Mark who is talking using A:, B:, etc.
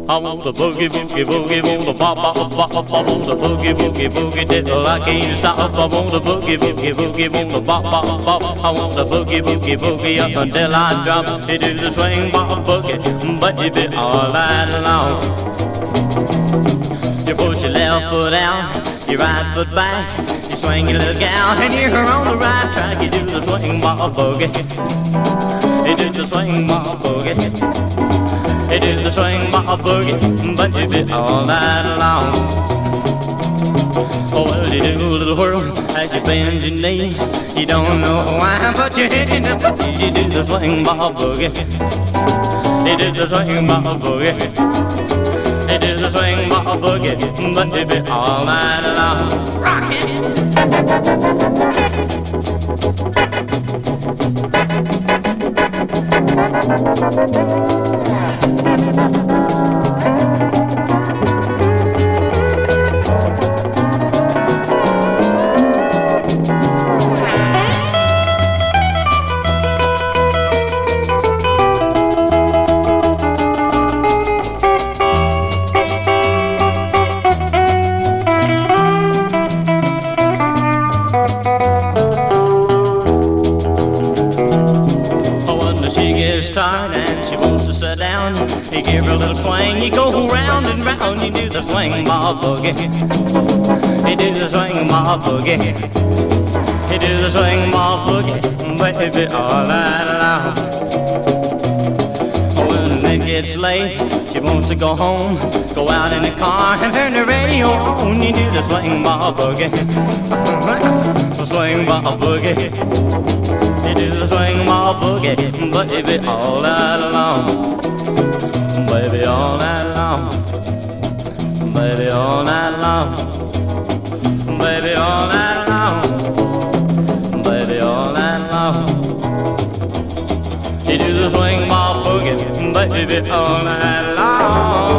A: I want the boogie, boogie, boogie, want the bop, bop, bop, bop, I want the boogie, boogie, boogie till I can't stop. I want the boogie, boogie, boogie, want the bop, bop, bop, I want the boogie, boogie, boogie up until I drop. You do the swing bop boogie, baby, all night long. You put your left foot out, your right foot back, you swing your little gal, and you're on the right track. You do the swing bop boogie, you do the swing bop boogie. You do the swing bop boogie, baby, all night long. Oh, well, you do a little whirl as you bend your knees. You don't know why, but you're hitting the boogie. You do the swing bop boogie. You do the swing bop boogie. You do the swing bop boogie, baby, all night long. Rock start and she wants to sit down. You give her a little swing, you go round and round. You do the swing bop boogie. You do the swing bop boogie. You do the swing bop boogie, baby, all night long. When it gets late, she wants to go home. Go out in the car and turn the radio on. You do the swing bop boogie. The swing bop boogie. You do the swing bop boogie, baby, all night long. Baby, all night long. Baby, all night long. Baby, all night long. Baby, all night long. You do the swing bop boogie, baby, all night long.